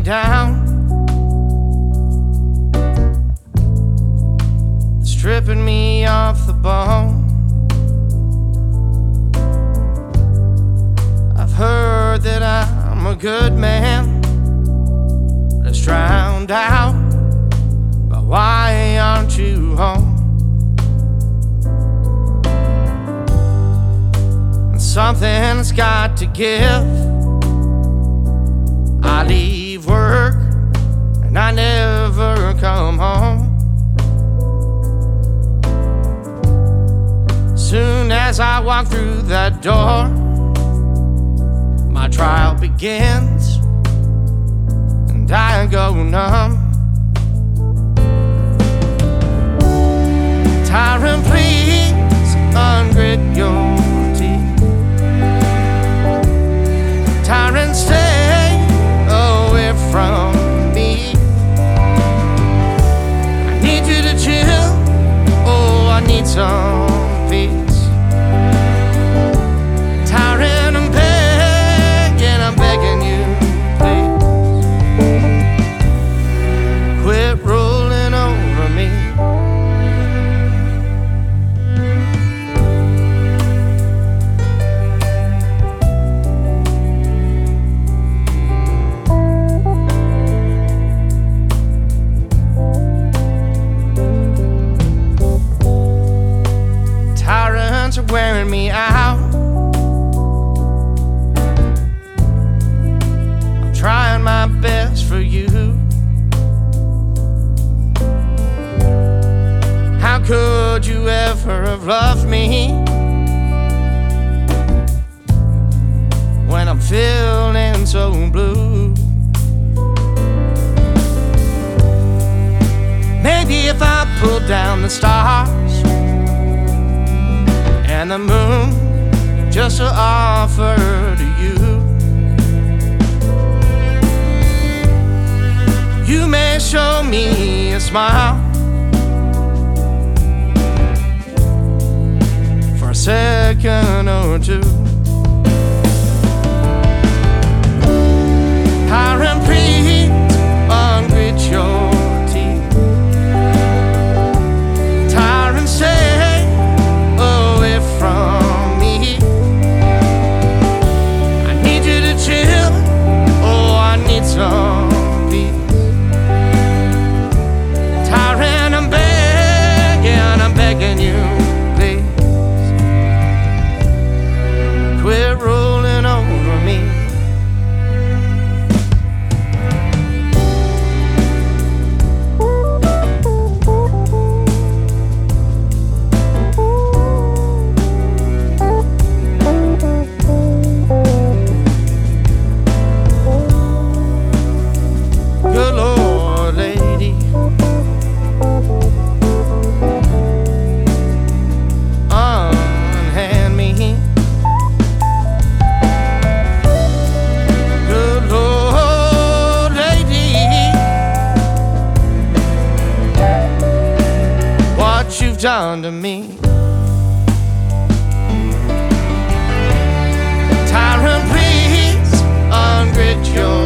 down, stripping me off the bone. I've heard that I'm a good man, but it's drowned out by why aren't you home? And something's got to give. I leave work and I never come home. Soon as I walk through that door, my trial begins and I go numb. Tyrant, please ungrit your teeth. Tyrant, stay away from me. I need you to chill. Oh, I need some peace. Tyrant, I'm begging you, please. Quit rolling over me. Tyrants are wearing me out. I'm trying my best for you. How could you ever have loved me when I'm feeling so blue? Maybe if I pulled down the stars and the moon just to offer to you, you may show me a smile for a second or two. Tyrant, please ungrit your teeth. Tyrant, stay away from me. I need you to chill. Oh, I need some peace. Tyrant, I'm begging you, please. Quit rolling over me. Good Lord, lady, unhand me. Good Lord, lady, what you've done to me. Tyrant, please ungrit your